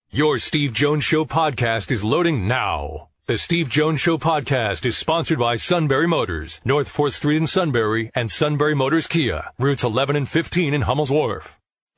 Your Steve Jones Show podcast is loading now. The Steve Jones Show podcast is sponsored by Sunbury Motors, North 4th Street in Sunbury, and Sunbury Motors Kia, routes 11 and 15 in Hummel's Wharf.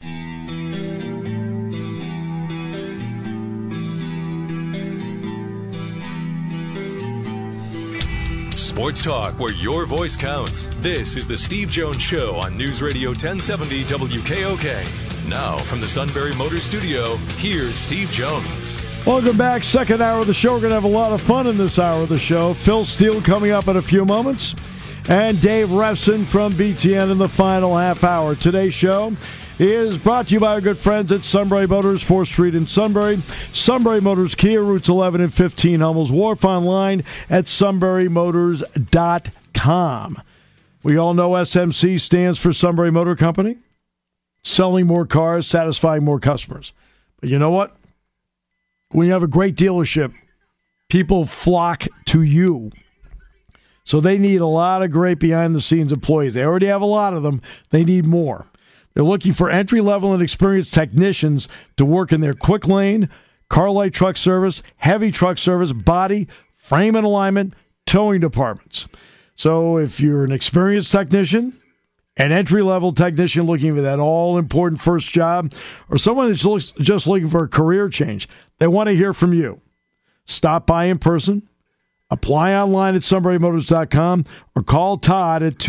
Sports talk where your voice counts. This is the Steve Jones Show on News Radio 1070 WKOK. Now from the Sunbury Motors Studio, here's Steve Jones. Welcome back. Second hour of the show. We're going to have a lot of fun in this hour of the show. Phil Steele coming up in a few moments. And Dave Refson from BTN in the final half hour. Today's show is brought to you by our good friends at Sunbury Motors, 4th Street in Sunbury. Sunbury Motors Kia, routes 11 and 15, Hummel's Wharf, online at sunburymotors.com. We all know SMC stands for Sunbury Motor Company. Selling more cars, satisfying more customers. But you know what? When you have a great dealership, people flock to you. So they need a lot of great behind-the-scenes employees. They already have a lot of them. They need more. They're looking for entry-level and experienced technicians to work in their quick lane, car light truck service, heavy truck service, body, frame and alignment, towing departments. So if you're an experienced technician, an entry-level technician looking for that all-important first job, or someone that's just looking for a career change, they want to hear from you. Stop by in person, apply online at sunburymotors.com, or call Todd at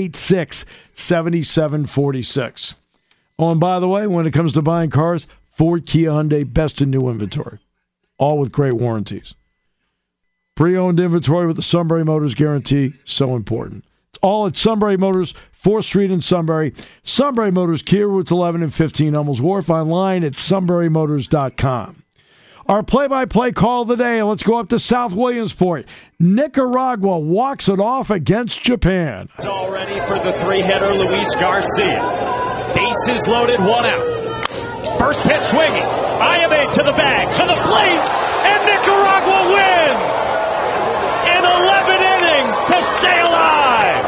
286-7746. Oh, and by the way, when it comes to buying cars, Ford, Kia, Hyundai, best in new inventory, all with great warranties. Pre-owned inventory with the Sunbury Motors guarantee, so important. It's all at Sunbury Motors, 4th Street in Sunbury. Sunbury Motors, Kia, routes 11 and 15, Hummel's Wharf, online at sunburymotors.com. Our play-by-play call of the day. Let's go up to South Williamsport. Nicaragua walks it off against Japan. It's all ready for the three-hitter, Luis Garcia. Bases loaded, one out. First pitch swinging. Ayame to the bag, to the plate, and Nicaragua wins in 11 innings to stay alive.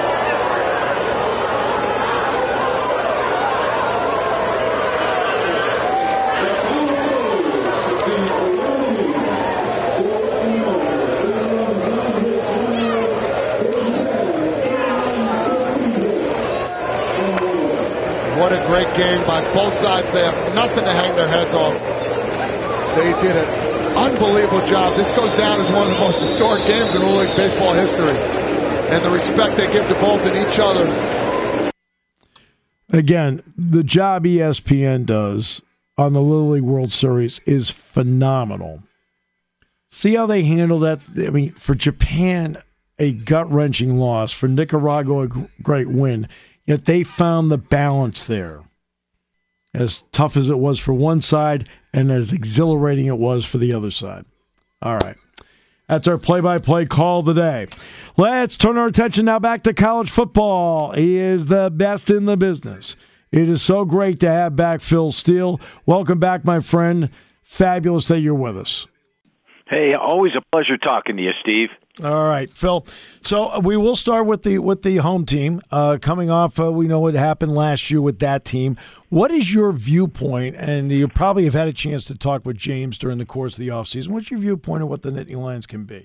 What a great game by both sides. They have nothing to hang their heads off. They did an unbelievable job. This goes down as one of the most historic games in Little League Baseball history. And the respect they give to both and each other. Again, the job ESPN does on the Little League World Series is phenomenal. See how they handle that? I mean, for Japan, a gut-wrenching loss. For Nicaragua, a great win. Yet they found the balance there. As tough as it was for one side and as exhilarating it was for the other side. All right. That's our play-by-play call of the day. Let's turn our attention now back to college football. He is the best in the business. It is so great to have back Phil Steele. Welcome back, my friend. Fabulous that you're with us. Hey, always a pleasure talking to you, Steve. All right, Phil. So we will start with the home team. Coming off, we know what happened last year with that team. What is your viewpoint? And you probably have had a chance to talk with James during the course of the offseason. What's your viewpoint of what the Nittany Lions can be?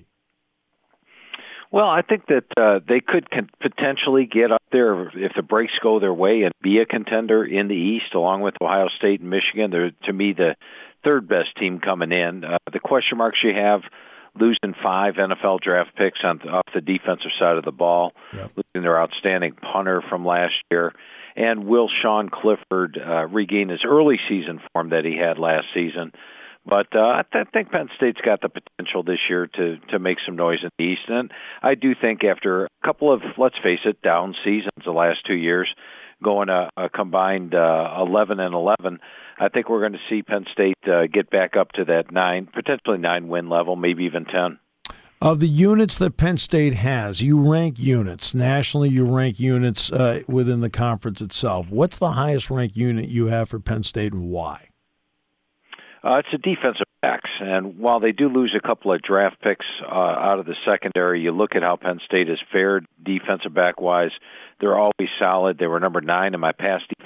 Well, I think that they could potentially get up there if the breaks go their way and be a contender in the East, along with Ohio State and Michigan. They're, to me, the third best team coming in. The question marks you have, losing 5 NFL draft picks off the defensive side of the ball, losing their outstanding punter from last year, and will Sean Clifford regain his early season form that he had last season? But I think Penn State's got the potential this year to make some noise in the East. And I do think after a couple of, let's face it, down seasons the last 2 years, going a combined 11-11, I think we're going to see Penn State get back up to that potentially 9-win level, maybe even 10. Of the units that Penn State has, you rank units. Nationally, you rank units within the conference itself. What's the highest ranked unit you have for Penn State and why? It's a defensive backs, and while they do lose a couple of draft picks out of the secondary, you look at how Penn State has fared defensive back-wise, they're always solid. They were number 9 in my past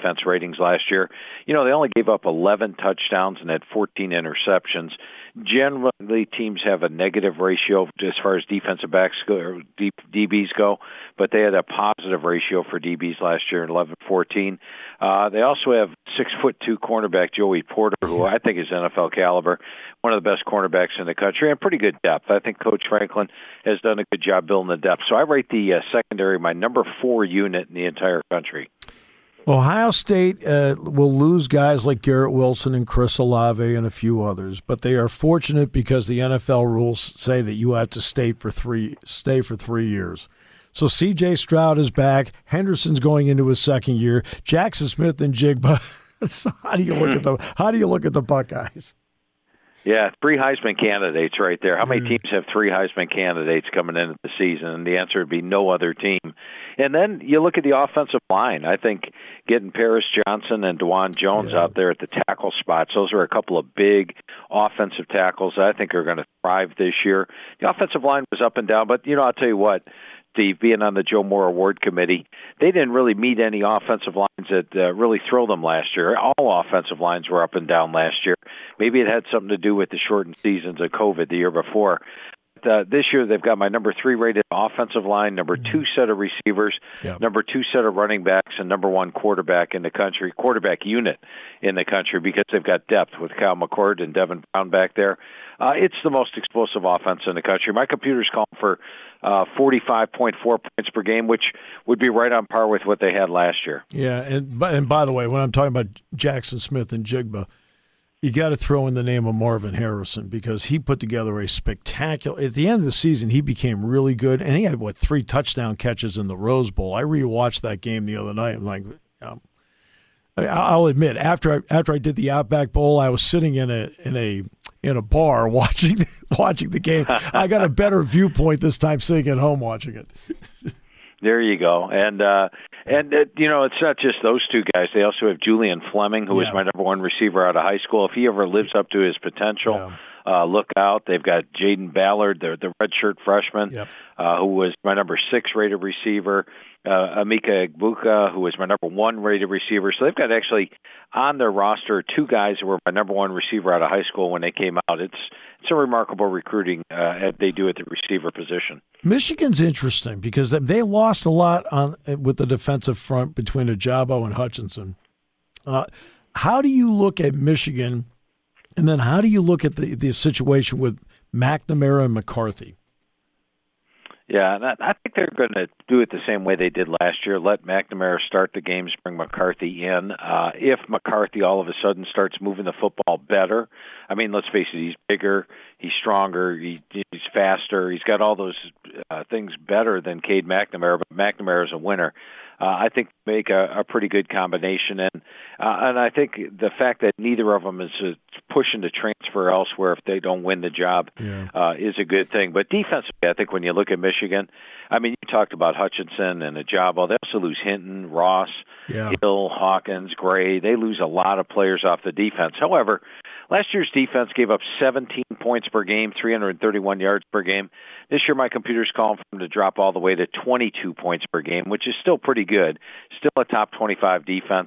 defense ratings last year. They only gave up 11 touchdowns and had 14 interceptions. Generally, teams have a negative ratio as far as defensive backs go, or DBs go, but they had a positive ratio for DBs last year, 11-14. They also have 6'2" cornerback Joey Porter, who I think is NFL caliber, one of the best cornerbacks in the country, and pretty good depth. I think Coach Franklin has done a good job building the depth. So I rate the secondary my number 4 unit in the entire country. Ohio State will lose guys like Garrett Wilson and Chris Olave and a few others, but they are fortunate because the NFL rules say that you have to stay for 3 years. So C.J. Stroud is back. Henderson's going into his second year. Jackson Smith and Jigba. So how do you look at the Buckeyes? Yeah, 3 Heisman candidates right there. How many teams have 3 Heisman candidates coming into the season? And the answer would be no other team. And then you look at the offensive line. I think getting Paris Johnson and DeJuan Jones out there at the tackle spots, those are a couple of big offensive tackles that I think are going to thrive this year. The offensive line was up and down, but, I'll tell you what, Steve, being on the Joe Moore Award Committee, they didn't really meet any offensive lines that really thrill them last year. All offensive lines were up and down last year. Maybe it had something to do with the shortened seasons of COVID the year before. This year they've got my number 3 rated offensive line, number 2 set of receivers, number 2 set of running backs, and number 1 quarterback unit in the country because they've got depth with Kyle McCord and Devin Brown back there. It's the most explosive offense in the country. My computer's calling for 45.4 points per game, which would be right on par with what they had last year. Yeah, and by the way, when I'm talking about Jackson Smith and Jigba, you got to throw in the name of Marvin Harrison because he put together a spectacular – at the end of the season, he became really good, and he had, 3 touchdown catches in the Rose Bowl. I rewatched that game the other night. I'm like, I'll admit, after I did the Outback Bowl, I was sitting in a bar watching the game. I got a better viewpoint this time sitting at home watching it. There you go. And it's not just those 2 guys. They also have Julian Fleming, who is my number 1 receiver out of high school. If he ever lives up to his potential, look out. They've got Jaden Ballard, the redshirt freshman, who was my number 6 rated receiver. Emeka Egbuka, who was my number 1 rated receiver. So they've got actually on their roster 2 guys who were my number 1 receiver out of high school when they came out. It's a remarkable recruiting they do at the receiver position. Michigan's interesting because they lost a lot with the defensive front between Ajabo and Hutchinson. How do you look at Michigan, and then how do you look at the situation with McNamara and McCarthy? Yeah, and I think they're going to do it the same way they did last year. Let McNamara start the games, bring McCarthy in. If McCarthy all of a sudden starts moving the football better, I mean, let's face it, he's bigger, he's stronger, he's faster, he's got all those things better than Cade McNamara, but McNamara is a winner. I think make a pretty good combination, and I think the fact that neither of them is pushing to transfer elsewhere if they don't win the job is a good thing. But defensively, I think when you look at Michigan, I mean, you talked about Hutchinson and Ajabo. They also lose Hinton, Ross, Hill, Hawkins, Gray. They lose a lot of players off the defense. However, last year's defense gave up 17 points per game, 331 yards per game. This year, my computer's calling for them to drop all the way to 22 points per game, which is still pretty good. Still a top 25 defense,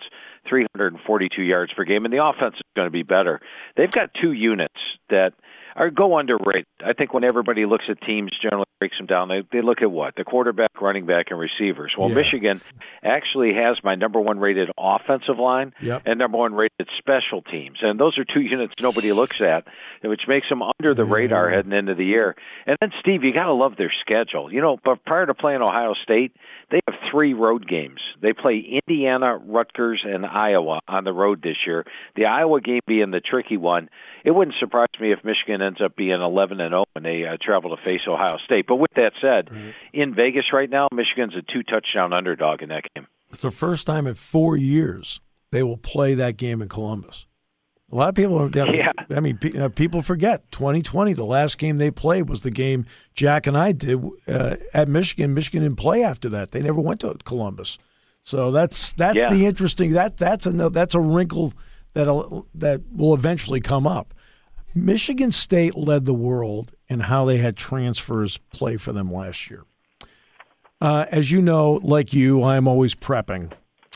342 yards per game, and the offense is going to be better. They've got 2 units that go underrated. I think when everybody looks at teams, generally breaks them down, they look at what? The quarterback, running back, and receivers. Well, Michigan actually has my number 1 rated offensive line and number 1 rated special teams. And those are 2 units nobody looks at, which makes them under the radar heading into the year. And then, Steve, you got to love their schedule. But prior to playing Ohio State, they have 3 road games. They play Indiana, Rutgers, and Iowa on the road this year. The Iowa game being the tricky one. It wouldn't surprise me if Michigan ends up being 11-0 when they travel to face Ohio State. But with that said, in Vegas right now, Michigan's a 2-touchdown underdog in that game. It's the first time in 4 years they will play that game in Columbus. A lot of people, I mean, people forget 2020. The last game they played was the game Jack and I did at Michigan. Michigan didn't play after that. They never went to Columbus. So that's the interesting. That's a wrinkle that will eventually come up. Michigan State led the world in how they had transfers play for them last year. As you know, like you, I'm always prepping.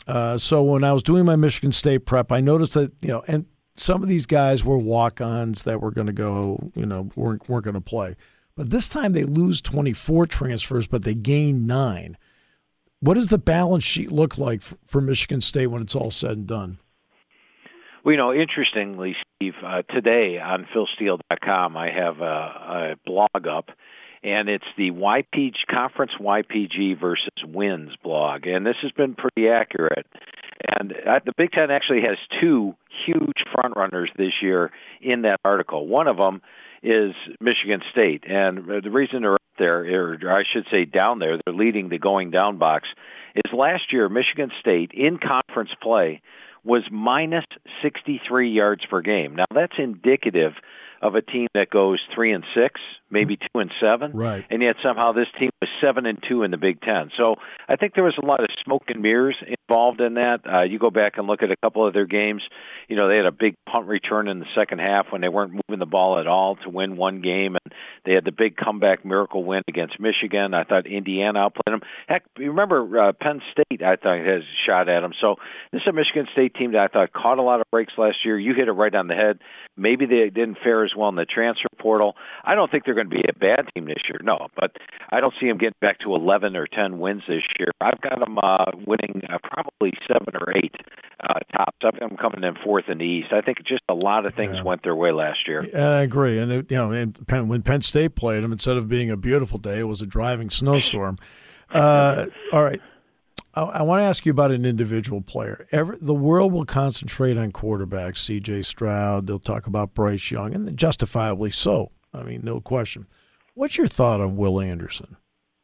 So when I was doing my Michigan State prep, I noticed that, and some of these guys were walk-ons that were going to go, weren't going to play. But this time they lose 24 transfers, but they gain 9. What does the balance sheet look like for Michigan State when it's all said and done? Well, interestingly, Steve, today on PhilSteele.com, I have a blog up, and it's the YPG Conference YPG versus Wins blog, and this has been pretty accurate. And the Big Ten actually has 2 huge frontrunners this year in that article. One of them is Michigan State, and the reason they're up there, or I should say down there, they're leading the going down box, is last year Michigan State in conference play was minus 63 yards per game. Now that's indicative of a team that goes 3-6, maybe 2-7, right? And yet somehow this team was 7-2 in the Big Ten. So I think there was a lot of smoke and mirrors involved in that. You go back and look at a couple of their games. They had a big punt return in the second half when they weren't moving the ball at all to win one game, and they had the big comeback miracle win against Michigan. I thought Indiana outplayed them. Heck, you remember Penn State, I thought, has shot at them. So this is a Michigan State team that I thought caught a lot of breaks last year. You hit it right on the head. Maybe they didn't fare as well in the transfer portal. I don't think they're going to be a bad team this year, no, but I don't see them getting back to 11 or 10 wins this year. I've got them winning probably 7 or 8 tops. I've got them coming in 4th in the East. I think just a lot of things went their way last year. I agree. And, when Penn State played them, instead of being a beautiful day, it was a driving snowstorm. All right. I want to ask you about an individual player. The world will concentrate on quarterbacks, C.J. Stroud. They'll talk about Bryce Young, and justifiably so. I mean, no question. What's your thought on Will Anderson?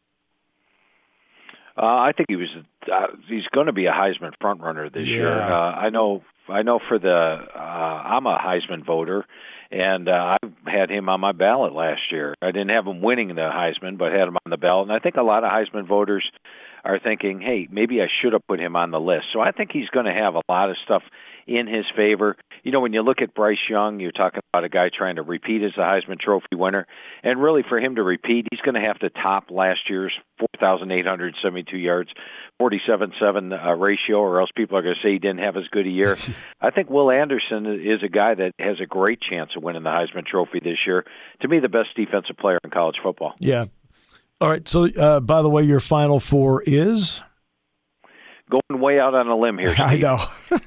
I think he's going to be a Heisman frontrunner this year. I know for I'm a Heisman voter, and I had him on my ballot last year. I didn't have him winning the Heisman, but had him on the ballot. And I think a lot of Heisman voters are thinking, hey, maybe I should have put him on the list. So I think he's going to have a lot of stuff in his favor. When you look at Bryce Young, you're talking about a guy trying to repeat as the Heisman Trophy winner. And really, for him to repeat, he's going to have to top last year's 4,872 yards, 47-7 ratio, or else people are going to say he didn't have as good a year. I think Will Anderson is a guy that has a great chance of winning the Heisman Trophy this year. To me, the best defensive player in college football. Yeah. All right. So, by the way, your Final Four is? Going way out on a limb here, Steve. I know.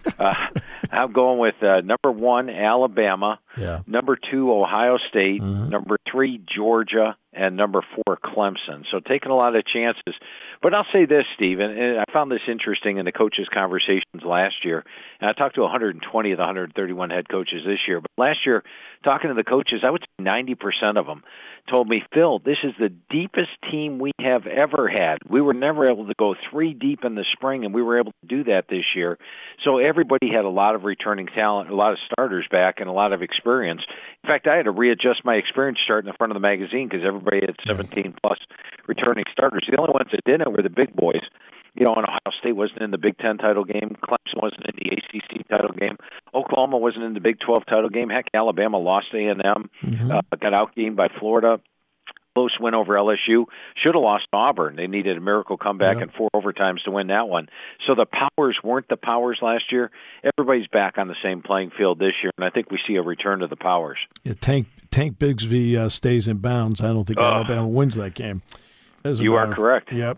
I'm going with number 1, Alabama, number 2, Ohio State, number 3, Georgia, and number 4, Clemson. So taking a lot of chances. But I'll say this, Steve, and I found this interesting in the coaches' conversations last year. And I talked to 120 of the 131 head coaches this year. But last year, talking to the coaches, I would say 90% of them told me, Phil, this is the deepest team we have ever had. We were never able to go 3 deep in the spring, and we were able to do that this year. So everybody had a lot of returning talent, a lot of starters back, and a lot of experience. In fact, I had to readjust my experience chart in the front of the magazine because everybody had 17-plus returning starters. The only ones that didn't were the big boys. And Ohio State wasn't in the Big Ten title game. Clemson wasn't in the ACC title game. Oklahoma wasn't in the Big 12 title game. Heck, Alabama lost to A&M, got outgained by Florida. Close win over LSU. Should have lost to Auburn. They needed a miracle comeback and 4 overtimes to win that one. So the powers weren't the powers last year. Everybody's back on the same playing field this year, and I think we see a return to the powers. Yeah, Tank Bigsby stays in bounds. I don't think Alabama wins that game. You are correct. Yep.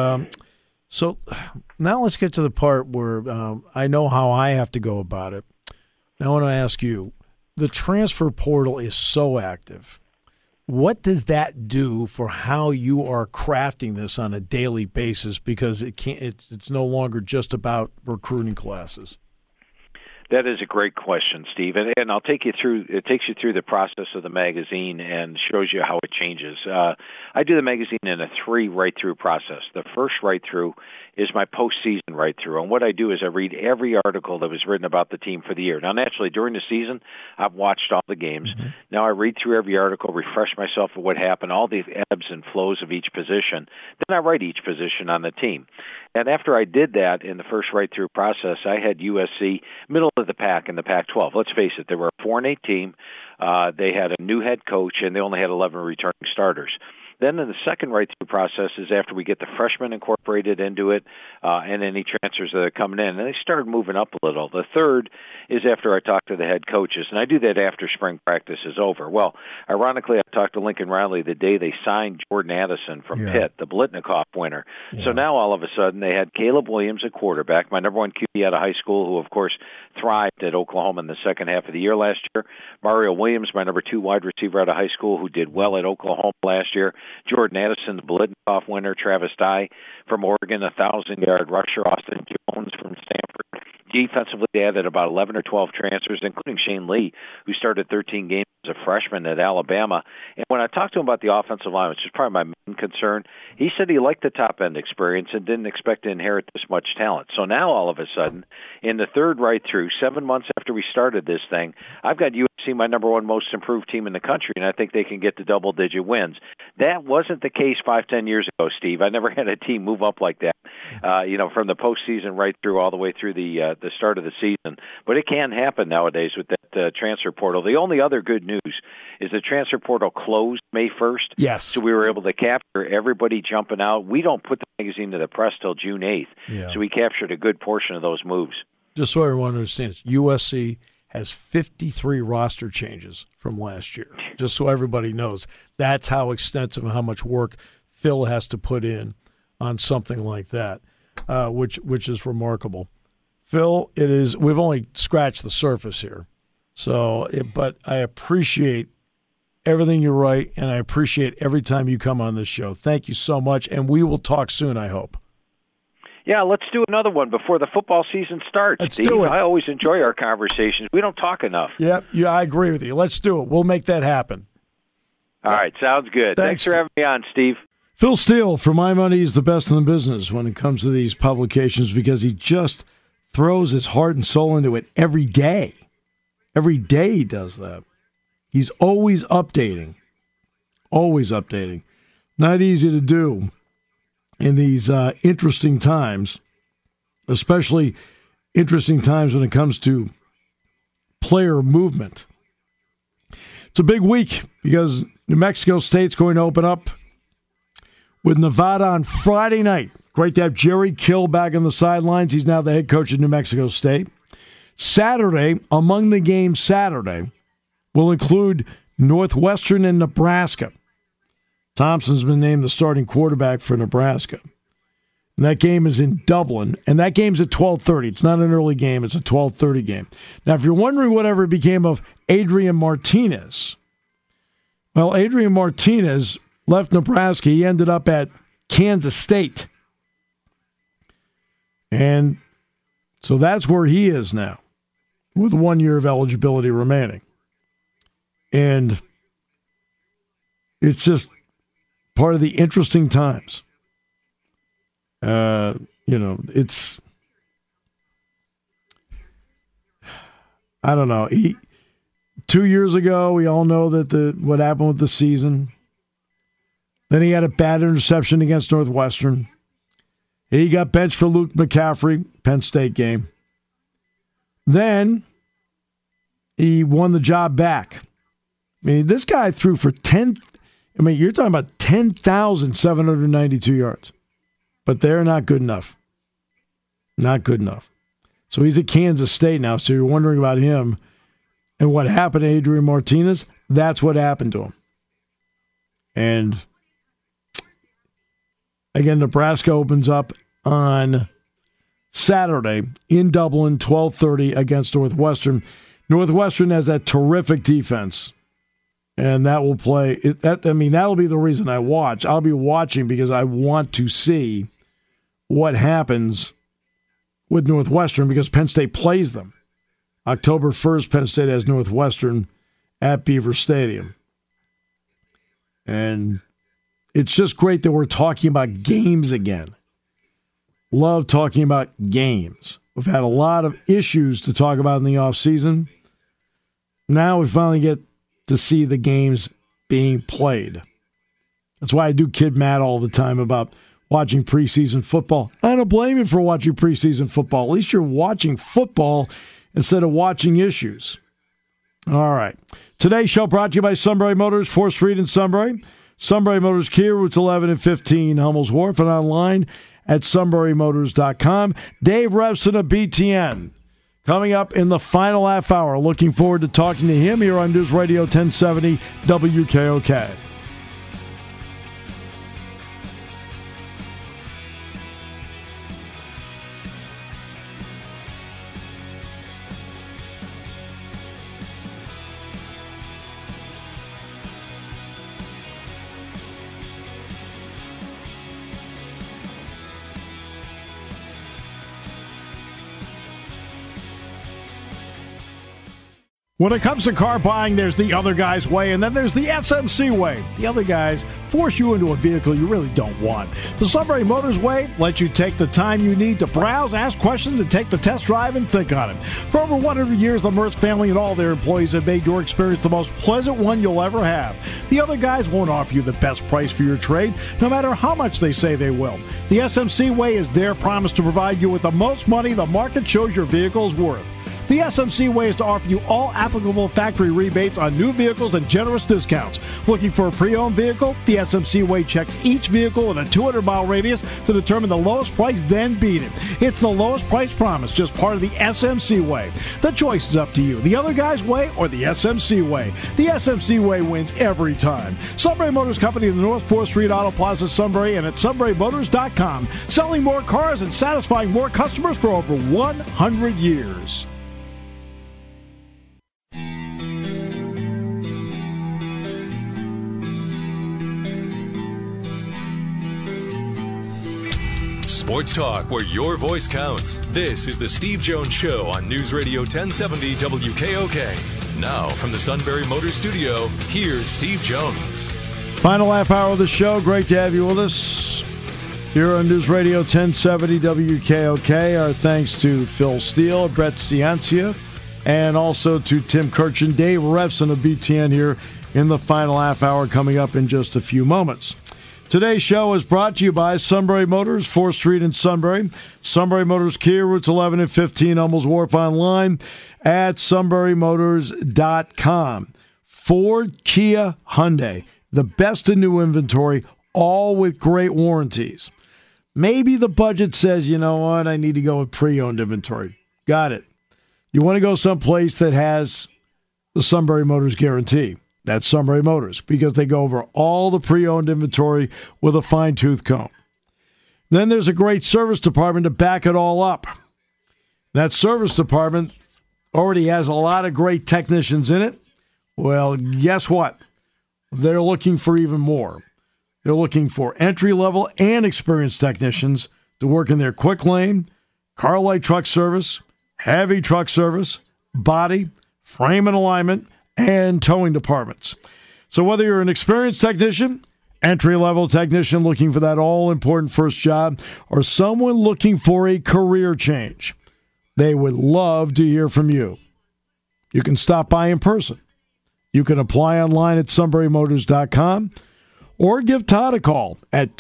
So now let's get to the part where I know how I have to go about it. Now I want to ask you, the transfer portal is so active. What does that do for how you are crafting this on a daily basis? Because it's no longer just about recruiting classes. That is a great question, Steve, and I'll take you through. It takes you through the process of the magazine and shows you how it changes. I do the magazine in a 3 write-through process. The first write-through is my postseason write-through, and what I do is I read every article that was written about the team for the year. Now, naturally, during the season, I've watched all the games. Now I read through every article, refresh myself of what happened, all the ebbs and flows of each position. Then I write each position on the team. And after I did that in the first write-through process, I had USC middle of the pack in the Pac-12. Let's face it, they were a 4-8 team. They had a new head coach, and they only had 11 returning starters. Then in the second right-through process is after we get the freshmen incorporated into it and any transfers that are coming in. And they started moving up a little. The third is after I talk to the head coaches, and I do that after spring practice is over. Well, ironically, I talked to Lincoln Riley the day they signed Jordan Addison from Pitt, the Blitnikoff winner. Yeah. So now all of a sudden they had Caleb Williams at quarterback, my number one QB out of high school, who, of course, thrived at Oklahoma in the second half of the year last year. Mario Williams, my number two wide receiver out of high school, who did well at Oklahoma last year. Jordan Addison, the Blitnikoff winner. Travis Dye from Oregon, 1,000-yard rusher. Austin Jones from Stanford. Defensively, they added about 11 or 12 transfers, including Shane Lee, who started 13 games as a freshman at Alabama. And when I talked to him about the offensive line, which is probably my main concern, he said he liked the top-end experience and didn't expect to inherit this much talent. So now, all of a sudden, in the third right-through, 7 months after we started this thing, I've got USC, my number one most improved team in the country, and I think they can get to double-digit wins. That wasn't the case 5-10 years ago, Steve. I never had a team move up like that, from the postseason right through all the way through the start of the season. But it can happen nowadays with that transfer portal. The only other good news is the transfer portal closed May 1st. Yes. So we were able to capture everybody jumping out. We don't put the magazine to the press till June 8th. Yeah. So we captured a good portion of those moves. Just so everyone understands, USC has 53 roster changes from last year. Just so everybody knows. That's how extensive and how much work Phil has to put in on something like that, which is remarkable. Phil, we've only scratched the surface here. But I appreciate everything you write, and I appreciate every time you come on this show. Thank you so much, and we will talk soon, I hope. Yeah, let's do another one before the football season starts. Let's Steve. do it. I always enjoy our conversations. We don't talk enough. Yeah, I agree with you. Let's do it. We'll make that happen. All right, sounds good. Thanks for having me on, Steve. Phil Steele, for my money, is the best in the business when it comes to these publications because he just throws his heart and soul into it every day. Every day he does that. He's always updating. Always updating. Not easy to do in these interesting times, especially interesting times when it comes to player movement. It's a big week because New Mexico State's going to open up with Nevada on Friday night. Great to have Jerry Kill back on the sidelines. He's now the head coach of New Mexico State. Saturday, among the games Saturday, will include Northwestern and Nebraska. Thompson's been named the starting quarterback for Nebraska. And that game is in Dublin, and that game's at 12:30. It's not an early game. It's a 12:30 game. Now, if you're wondering whatever became of Adrian Martinez, well, Adrian Martinez left Nebraska. He ended up at Kansas State. And so that's where he is now, with 1 year of eligibility remaining. And it's just part of the interesting times. It's, I don't know. 2 years ago, we all know that what happened with the season. Then he had a bad interception against Northwestern. He got benched for Luke McCaffrey, Penn State game. Then he won the job back. I mean, this guy threw for you're talking about 10,792 yards. But they're not good enough. Not good enough. So he's at Kansas State now, so you're wondering about him. And what happened to Adrian Martinez? That's what happened to him. And again, Nebraska opens up on Saturday in Dublin, 12:30 against Northwestern. Northwestern has that terrific defense. And that will that'll be the reason I watch. I'll be watching because I want to see what happens with Northwestern because Penn State plays them. October 1st, Penn State has Northwestern at Beaver Stadium. And it's just great that we're talking about games again. Love talking about games. We've had a lot of issues to talk about in the offseason. Now we finally get to see the games being played. That's why I do kid Matt all the time about watching preseason football. I don't blame him for watching preseason football. At least you're watching football instead of watching issues. All right. Today's show brought to you by Sunbury Motors, 4th Street in Sunbury. Sunbury Motors Kia, routes 11 and 15, Hummels Wharf, and online at sunburymotors.com. Dave Revson of BTN coming up in the final half hour. Looking forward to talking to him here on News Radio 1070 WKOK. When it comes to car buying, there's the other guy's way, and then there's the SMC way. The other guys force you into a vehicle you really don't want. The Sunbury Motors way lets you take the time you need to browse, ask questions, and take the test drive and think on it. For over 100 years, the Mertz family and all their employees have made your experience the most pleasant one you'll ever have. The other guys won't offer you the best price for your trade, no matter how much they say they will. The SMC way is their promise to provide you with the most money the market shows your vehicle is worth. The SMC way is to offer you all applicable factory rebates on new vehicles and generous discounts. Looking for a pre-owned vehicle? The SMC way checks each vehicle with a 200-mile radius to determine the lowest price, then beat it. It's the lowest price promise, just part of the SMC way. The choice is up to you, the other guy's way or the SMC way. The SMC way wins every time. Sunbury Motors Company in the North 4th Street Auto Plaza, Sunbury, and at sunburymotors.com. Selling more cars and satisfying more customers for over 100 years. Sports talk where your voice counts. This is the Steve Jones Show on News Radio 1070 WKOK. Now from the Sunbury Motors Studio, here's Steve Jones. Final half hour of the show. Great to have you with us here on News Radio 1070 WKOK. Our thanks to Phil Steele, Brett Ciancia, and also to Tim Kirchin, Dave Revson of BTN here in the final half hour coming up in just a few moments. Today's show is brought to you by Sunbury Motors, 4th Street in Sunbury. Sunbury Motors Kia, routes 11 and 15, Hummels Wharf, online at sunburymotors.com. Ford, Kia, Hyundai, the best in new inventory, all with great warranties. Maybe the budget says, you know what, I need to go with pre-owned inventory. Got it. You want to go someplace that has the Sunbury Motors guarantee. That's Sunbury Motors, because they go over all the pre-owned inventory with a fine-tooth comb. Then there's a great service department to back it all up. That service department already has a lot of great technicians in it. Well, guess what? They're looking for even more. They're looking for entry-level and experienced technicians to work in their quick lane, car light truck service, heavy truck service, body, frame and alignment, and towing departments. So whether you're an experienced technician, entry-level technician looking for that all-important first job, or someone looking for a career change, they would love to hear from you. You can stop by in person. You can apply online at sunburymotors.com or give Todd a call at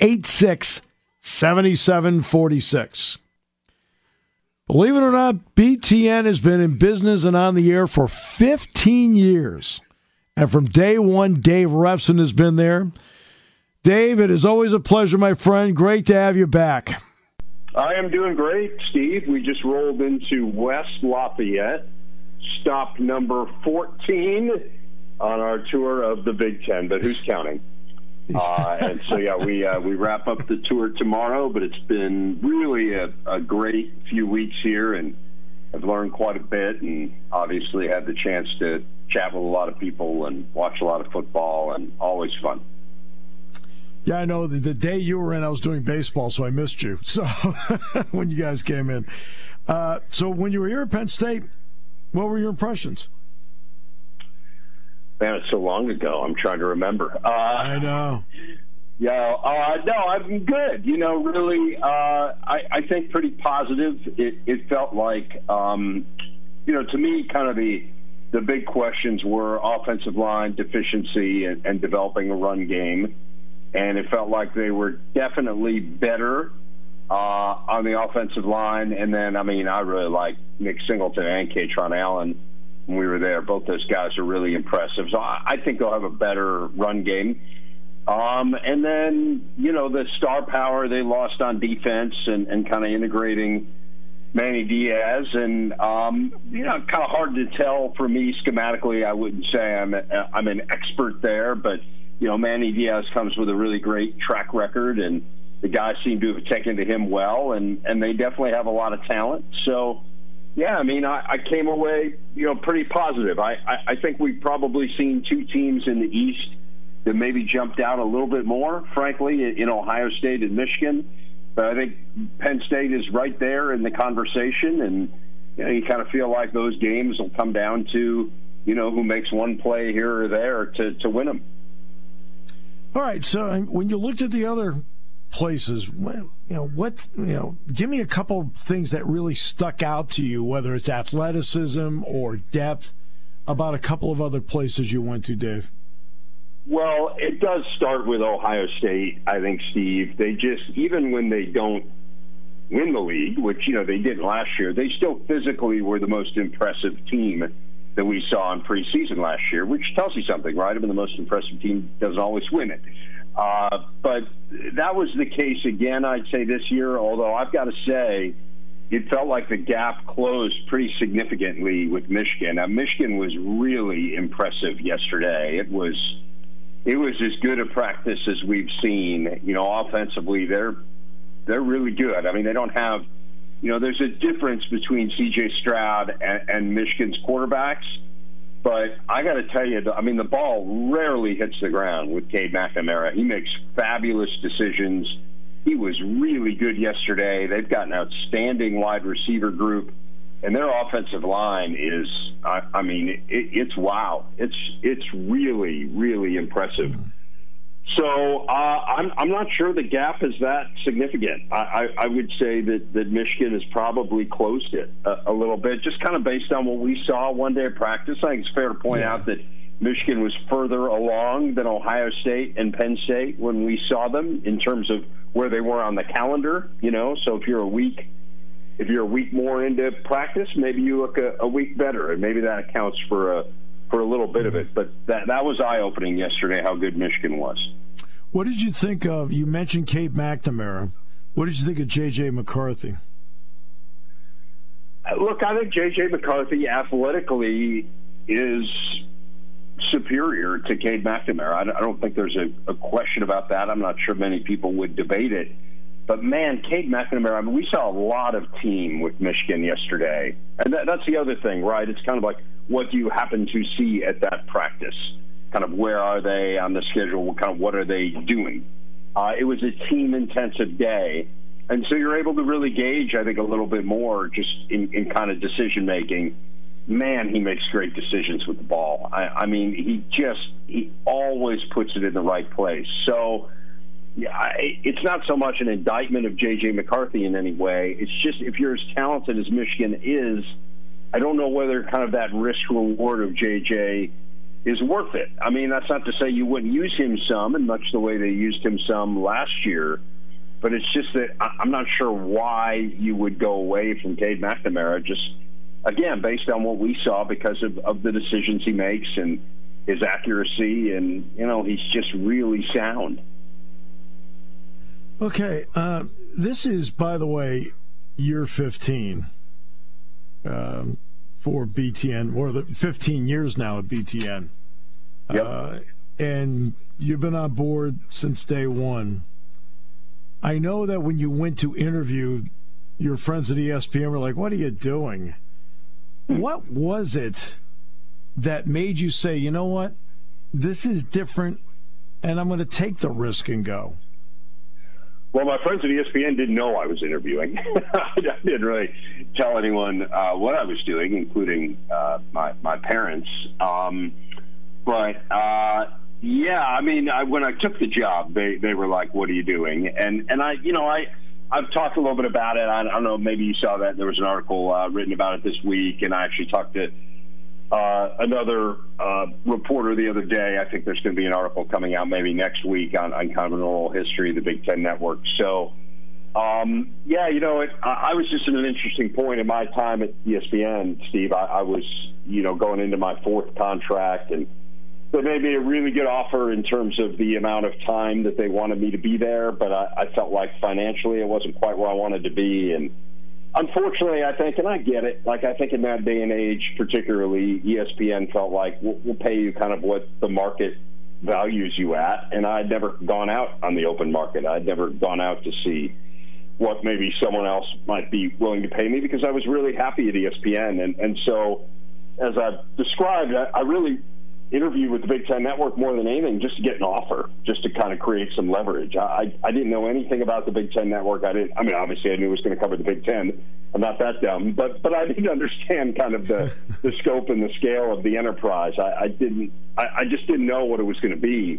286-7746. Believe it or not, BTN has been in business and on the air for 15 years. And from day one, Dave Revson has been there. Dave, it is always a pleasure, my friend. Great to have you back. I am doing great, Steve. We just rolled into West Lafayette, stop number 14 on our tour of the Big Ten, but who's counting? And so, yeah, we wrap up the tour tomorrow, but it's been really a great few weeks here, and I've learned quite a bit and obviously had the chance to chat with a lot of people and watch a lot of football, and always fun. Yeah, I know. The day you were in, I was doing baseball, so I missed you. So when you guys came in. So when you were here at Penn State, what were your impressions? Man, it's so long ago. I'm trying to remember. I know. Yeah, no, I'm good. You know, really, I think pretty positive. It felt like, you know, to me, kind of the big questions were offensive line deficiency and developing a run game. And it felt like they were definitely better on the offensive line. And then, I mean, I really like Nick Singleton and Kaytron Allen when we were there. Both those guys are really impressive. So I think they'll have a better run game. And then, the star power they lost on defense and kind of integrating Manny Diaz. And, kind of hard to tell for me schematically. I wouldn't say I'm an expert there, but, Manny Diaz comes with a really great track record, and the guys seem to have taken to him well, and they definitely have a lot of talent. So, yeah, I came away, pretty positive. I think we've probably seen two teams in the East that maybe jumped out a little bit more, frankly, in Ohio State and Michigan. But I think Penn State is right there in the conversation, and you kind of feel like those games will come down to, who makes one play here or there to win them. All right, so when you looked at the other places, give me a couple things that really stuck out to you, whether it's athleticism or depth, about a couple of other places you went to, Dave. Well, it does start with Ohio State, I think, Steve. They just, even when they don't win the league, which, they didn't last year, they still physically were the most impressive team that we saw in preseason last year, which tells you something, right? The most impressive team doesn't always win it. But that was the case again, I'd say, this year, although I've got to say it felt like the gap closed pretty significantly with Michigan. Now, Michigan was really impressive yesterday. It was as good a practice as we've seen. Offensively, they're really good. They don't have, there's a difference between C.J. Stroud and Michigan's quarterbacks. But I got to tell you, the ball rarely hits the ground with Cade McNamara. He makes fabulous decisions. He was really good yesterday. They've got an outstanding wide receiver group, and their offensive line is, it's wow. It's really, really impressive. So I'm not sure the gap is that significant. I would say that Michigan has probably closed it a little bit, just kind of based on what we saw one day of practice. I think it's fair to point out that Michigan was further along than Ohio State and Penn State when we saw them in terms of where they were on the calendar. So if you're a week more into practice, maybe you look a week better, and maybe that accounts for a little bit of it. But that was eye-opening yesterday, how good Michigan was. What did you think of, you mentioned Cade McNamara, what did you think of J.J. McCarthy? Look, I think J.J. McCarthy athletically is superior to Cade McNamara. I don't think there's a question about that. I'm not sure many people would debate it. But, man, Cade McNamara, we saw a lot of team with Michigan yesterday. And that's the other thing, right? It's kind of like, what do you happen to see at that practice? Kind of where are they on the schedule? What are they doing? It was a team-intensive day. And so you're able to really gauge, I think, a little bit more just in kind of decision-making. Man, he makes great decisions with the ball. He always puts it in the right place. So it's not so much an indictment of J.J. McCarthy in any way. It's just, if you're as talented as Michigan is, I don't know whether kind of that risk-reward of J.J. is worth it. That's not to say you wouldn't use him some, in much the way they used him some last year, but it's just that I'm not sure why you would go away from Cade McNamara, just, again, based on what we saw because of the decisions he makes and his accuracy, and, he's just really sound. Okay, this is, by the way, year 15 for BTN, or the 15 years now at BTN. Yep. And you've been on board since day one. I know that when you went to interview, your friends at ESPN were like, what are you doing? What was it that made you say, you know what, this is different, and I'm going to take the risk and go? Well, my friends at ESPN didn't know I was interviewing. I didn't really tell anyone what I was doing, including my parents. When I took the job, they were like, "What are you doing?" And I've talked a little bit about it. I don't know, maybe you saw that there was an article written about it this week, and I actually talked to another reporter the other day. I think there's going to be an article coming out maybe next week on kind of an oral history of the Big Ten Network. So, I was just at an interesting point in my time at ESPN, Steve. I was, going into my fourth contract, and they made me a really good offer in terms of the amount of time that they wanted me to be there, but I felt like financially it wasn't quite where I wanted to be. And unfortunately, I think, and I get it, like I think in that day and age, particularly, ESPN felt like we'll pay you kind of what the market values you at, and I'd never gone out on the open market. I'd never gone out to see what maybe someone else might be willing to pay me, because I was really happy at ESPN. And so, as I've described, I really interviewed with the Big Ten Network more than anything just to get an offer, just to kind of create some leverage. I didn't know anything about the Big Ten Network. I mean, obviously I knew it was going to cover the Big Ten. I'm not that dumb, but I didn't understand kind of the scope and the scale of the enterprise. I just didn't know what it was going to be.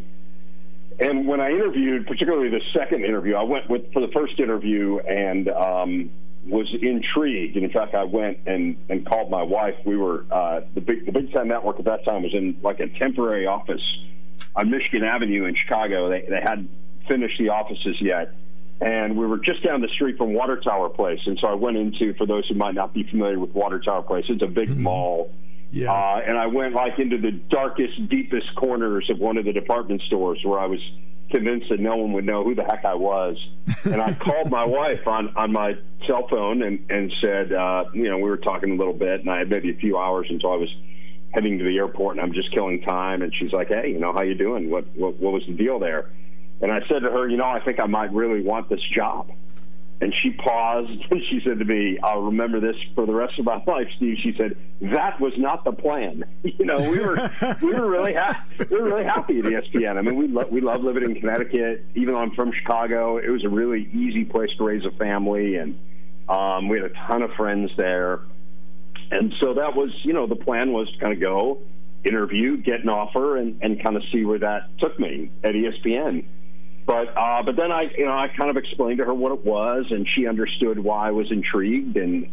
And when I interviewed, particularly the second interview, I went for the first interview and was intrigued. And in fact, I went and called my wife. We were the Big Ten Network at that time was in like a temporary office on Michigan Avenue in Chicago. They hadn't finished the offices yet. And we were just down the street from Water Tower Place. And so I went into, for those who might not be familiar with Water Tower Place, it's a big mall. Yeah. And I went like into the darkest, deepest corners of one of the department stores where I was convinced that no one would know who the heck I was. And I called my wife on my cell phone and said, we were talking a little bit, and I had maybe a few hours until I was heading to the airport, and I'm just killing time. And she's like, hey, how you doing? What was the deal there? And I said to her, I think I might really want this job. And she paused, and she said to me, I'll remember this for the rest of my life, Steve. She said, that was not the plan. We were really happy. We were really happy at ESPN. I mean, we love living in Connecticut. Even though I'm from Chicago, it was a really easy place to raise a family, and we had a ton of friends there. And so that was, the plan was to kind of go, interview, get an offer, and kind of see where that took me at ESPN. But then I kind of explained to her what it was, and she understood why I was intrigued. And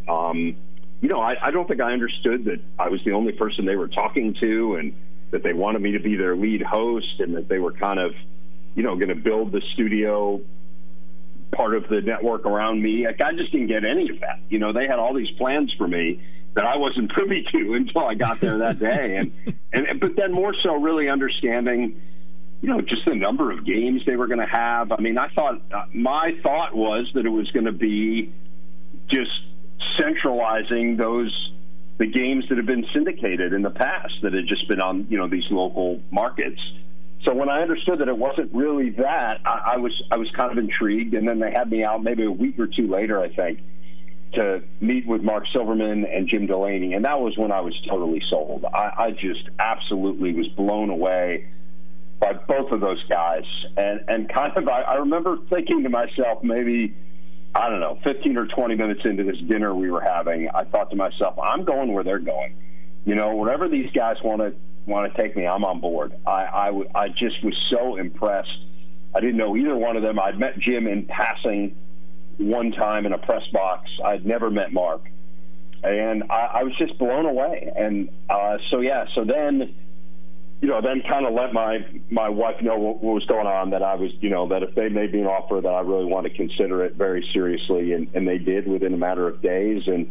I don't think I understood that I was the only person they were talking to, and that they wanted me to be their lead host, and that they were kind of going to build the studio part of the network around me. Like, I just didn't get any of that. They had all these plans for me that I wasn't privy to until I got there that day, but then more so really understanding, just the number of games they were going to have. I mean, my thought was that it was going to be just centralizing the games that have been syndicated in the past, that had just been on, these local markets. So when I understood that it wasn't really that, I was kind of intrigued. And then they had me out maybe a week or two later, I think, to meet with Mark Silverman and Jim Delaney. And that was when I was totally sold. I just absolutely was blown away by both of those guys. And kind of, I remember thinking to myself, maybe, 15 or 20 minutes into this dinner we were having, I thought to myself, I'm going where they're going. Wherever these guys want to take me, I'm on board. I just was so impressed. I didn't know either one of them. I'd met Jim in passing one time in a press box. I'd never met Mark. And I was just blown away. And so then kind of let my wife know what was going on, that I was, that if they made me an offer, that I really wanted to consider it very seriously, and they did within a matter of days, and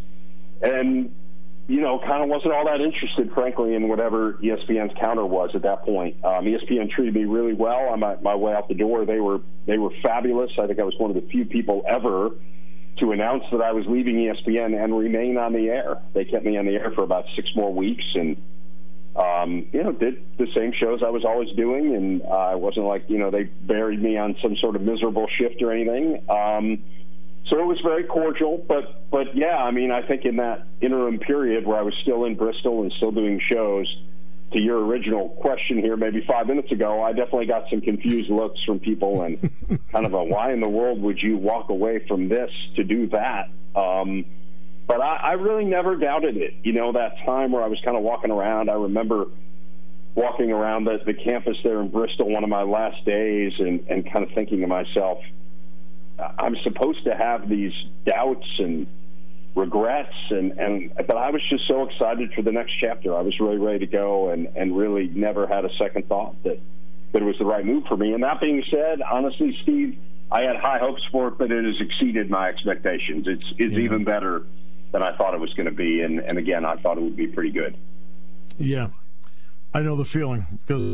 kind of wasn't all that interested, frankly, in whatever ESPN's counter was at that point. ESPN treated me really well on my way out the door. They were fabulous. I think I was one of the few people ever to announce that I was leaving ESPN and remain on the air. They kept me on the air for about 6 more weeks, and did the same shows I was always doing, and it wasn't like, they buried me on some sort of miserable shift or anything. So it was very cordial, but yeah, I mean, I think in that interim period where I was still in Bristol and still doing shows, to your original question here maybe 5 minutes ago, I definitely got some confused looks from people, and kind of why in the world would you walk away from this to do that? But I really never doubted it. That time where I was kind of walking around, I remember walking around the campus there in Bristol one of my last days, and kind of thinking to myself, I'm supposed to have these doubts and regrets, but I was just so excited for the next chapter. I was really ready to go, and really never had a second thought that it was the right move for me. And that being said, honestly, Steve, I had high hopes for it, but it has exceeded my expectations. It's even better than I thought it was going to be, and again, I thought it would be pretty good. Yeah. I know the feeling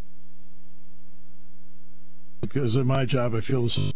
because in my job I feel this.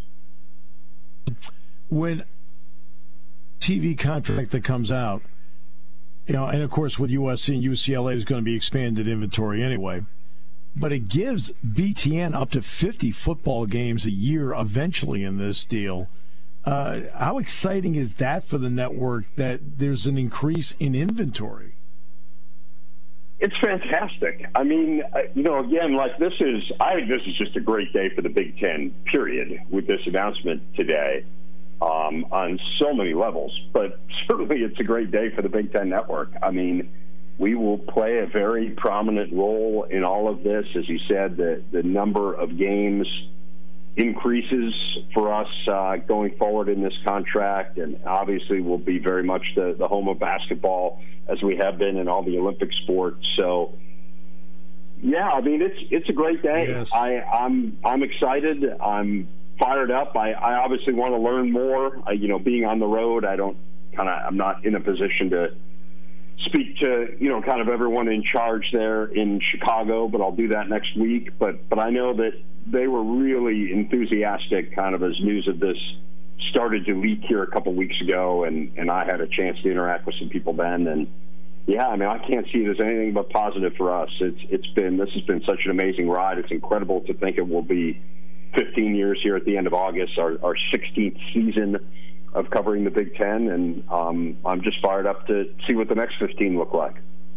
When TV contract that comes out, and of course with USC and UCLA is going to be expanded inventory anyway, but it gives BTN up to 50 football games a year eventually in this deal. How exciting is that for the network that there's an increase in inventory? It's fantastic. I mean, again, I think this is just a great day for the Big Ten, period, with this announcement today on so many levels. But certainly it's a great day for the Big Ten network. I mean, we will play a very prominent role in all of this. As you said, the number of games increases for us going forward in this contract, and obviously we'll be very much the home of basketball as we have been in all the Olympic sports. So, yeah, I mean, it's a great day. Yes. I'm excited. I'm fired up. I obviously want to learn more. Being on the road, I'm not in a position to speak to, kind of everyone in charge there in Chicago, but I'll do that next week. But I know that they were really enthusiastic kind of as news of this started to leak here a couple weeks ago, and I had a chance to interact with some people then. And, yeah, I mean, I can't see it as anything but positive for us. This has been such an amazing ride. It's incredible to think it will be 15 years here at the end of August, our 16th season of covering the Big Ten, and I'm just fired up to see what the next 15 look like.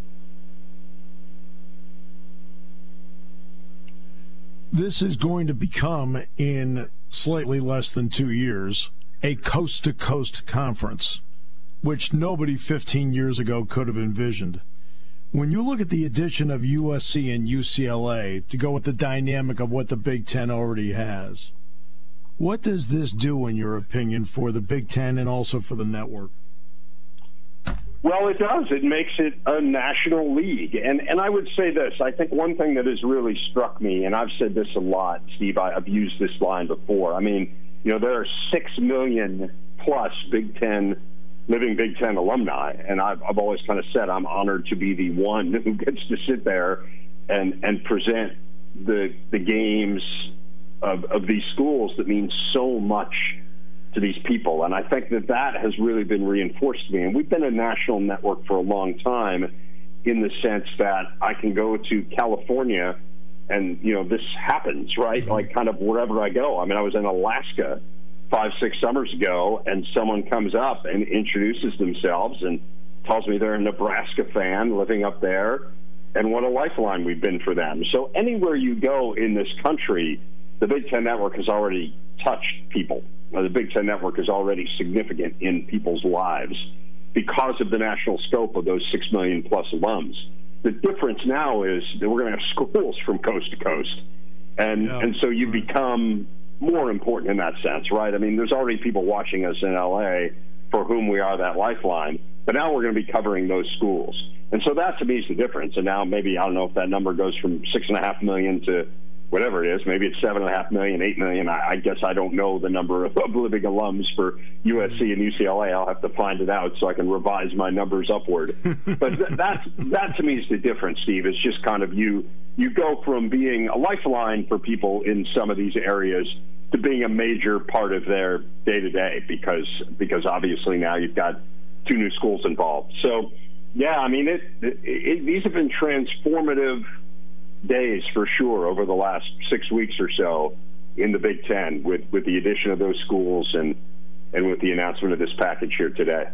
This is going to become, in slightly less than 2 years, a coast-to-coast conference, which nobody 15 years ago could have envisioned. When you look at the addition of USC and UCLA to go with the dynamic of what the Big Ten already has, what does this do, in your opinion, for the Big Ten and also for the network? Well, it does. It makes it a national league. And I would say this. I think one thing that has really struck me, and I've said this a lot, Steve, I've used this line before. I mean, there are 6 million plus living Big Ten alumni, and I've always kind of said I'm honored to be the one who gets to sit there and present the games of these schools that mean so much to these people. And I think that has really been reinforced to me. And we've been a national network for a long time in the sense that I can go to California and, this happens, right? Like kind of wherever I go. I mean, I was in Alaska 5-6 summers ago, and someone comes up and introduces themselves and tells me they're a Nebraska fan living up there, and what a lifeline we've been for them. So anywhere you go in this country, the Big Ten Network has already touched people. The Big Ten Network is already significant in people's lives because of the national scope of those 6 million plus alums. The difference now is that we're going to have schools from coast to coast. And so you become more important in that sense, right? I mean, there's already people watching us in L.A. for whom we are that lifeline, but now we're going to be covering those schools. And so that, to me, is the difference. And now maybe, I don't know if that number goes from 6.5 million to whatever it is. Maybe it's 7.5 million, 8 million. I guess I don't know the number of living alums for USC and UCLA. I'll have to find it out so I can revise my numbers upward. But that to me is the difference, Steve. It's just kind of you go from being a lifeline for people in some of these areas to being a major part of their day-to-day because obviously now you've got 2 new schools involved. So, yeah, I mean, these have been transformative days for sure over the last 6 weeks or so in the Big Ten with the addition of those schools and with the announcement of this package here today.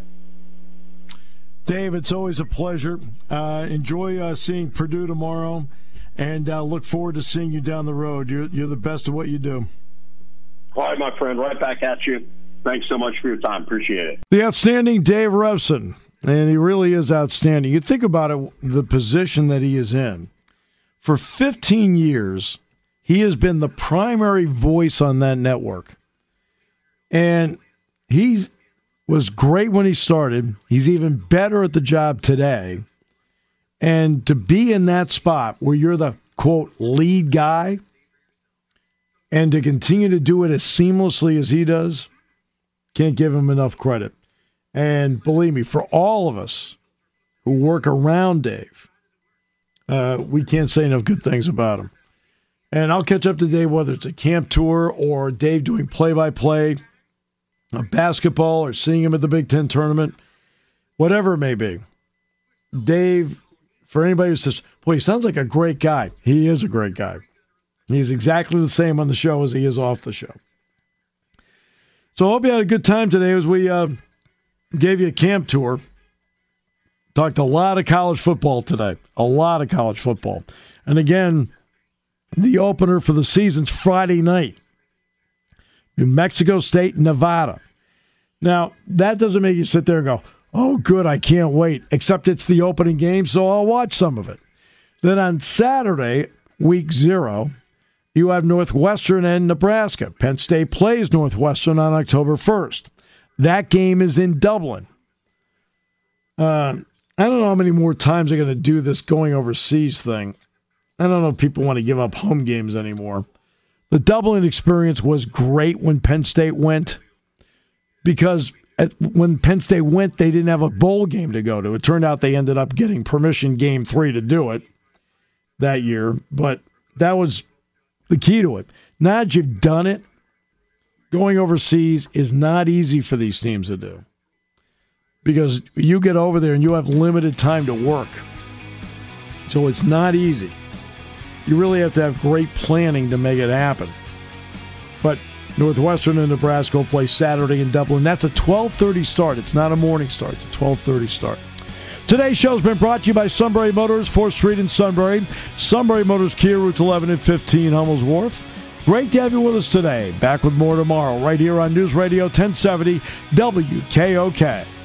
Dave, it's always a pleasure. Enjoy seeing Purdue tomorrow, and look forward to seeing you down the road. You're the best at what you do. All right, my friend, right back at you. Thanks so much for your time. Appreciate it. The outstanding Dave Revsine, and he really is outstanding. You think about it, the position that he is in. For 15 years, he has been the primary voice on that network. And he was great when he started. He's even better at the job today. And to be in that spot where you're the, quote, lead guy, and to continue to do it as seamlessly as he does, can't give him enough credit. And believe me, for all of us who work around Dave, We can't say enough good things about him. And I'll catch up to Dave, whether it's a camp tour or Dave doing play-by-play of basketball or seeing him at the Big Ten tournament, whatever it may be. Dave, for anybody who says, boy, he sounds like a great guy, he is a great guy. He's exactly the same on the show as he is off the show. So I hope you had a good time today as we gave you a camp tour. Talked a lot of college football today. A lot of college football. And again, the opener for the season's Friday night. New Mexico State, Nevada. Now, that doesn't make you sit there and go, oh, good, I can't wait. Except it's the opening game, so I'll watch some of it. Then on Saturday, week 0, you have Northwestern and Nebraska. Penn State plays Northwestern on October 1st. That game is in Dublin. I don't know how many more times they're going to do this going overseas thing. I don't know if people want to give up home games anymore. The Dublin experience was great when Penn State went because when Penn State went, they didn't have a bowl game to go to. It turned out they ended up getting permission game 3 to do it that year, but that was the key to it. Now that you've done it, going overseas is not easy for these teams to do because you get over there and you have limited time to work. So it's not easy. You really have to have great planning to make it happen. But Northwestern and Nebraska will play Saturday in Dublin. That's a 12:30 start. It's not a morning start. It's a 12:30 start. Today's show has been brought to you by Sunbury Motors, 4th Street in Sunbury. Sunbury Motors Kia, routes 11 and 15, Hummels Wharf. Great to have you with us today. Back with more tomorrow right here on News Radio 1070 WKOK.